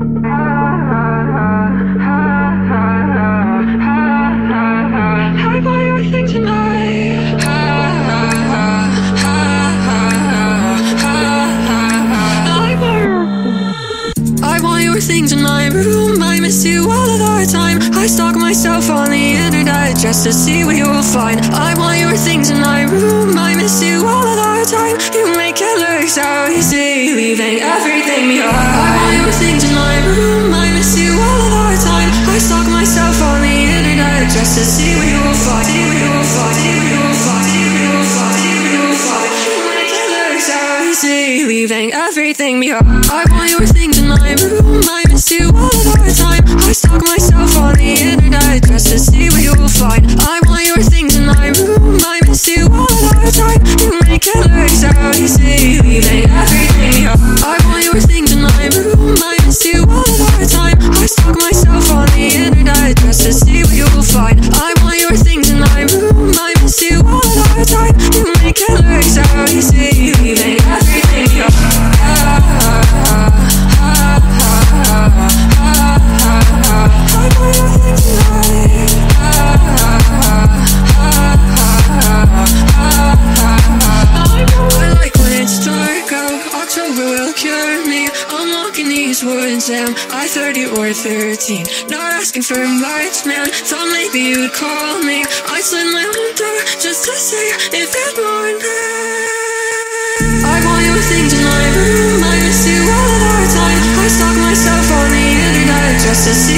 I buy your thing tonight. I want your things in my room. I miss you all of the time. I stalk myself on the internet just to see what you'll find. I want your things in my room. I miss you all of the time. You make it look so easy, leaving everything behind. I want your things in my room. I miss you all of the time. I stalk myself on the internet just to see what you'll find. See what you'll find. See what you'll find. See what you'll find. See what you'll find. You make it look so easy, leaving everything behind. I want your things in my room. I miss you all of the time. I stalk myself on the internet just to see what you'll find. I want your things in my room. I miss you all of the time. You make it look so easy, leaving everything behind. I want your things in my room. I miss you all of the time. I stalk myself on the internet just to see what you'll find. I want your things in my room. I miss you all of the time. You make it look so easy, leaving everything behind. I like when it's dark out, October will cure me. I'm walking these woods and I 30 or 13. Not asking for much, man, thought maybe you'd call me. I slid my own door just to say if there's more there. I want your things in my room. I miss you all of the time. I stalk myself on the internet just to see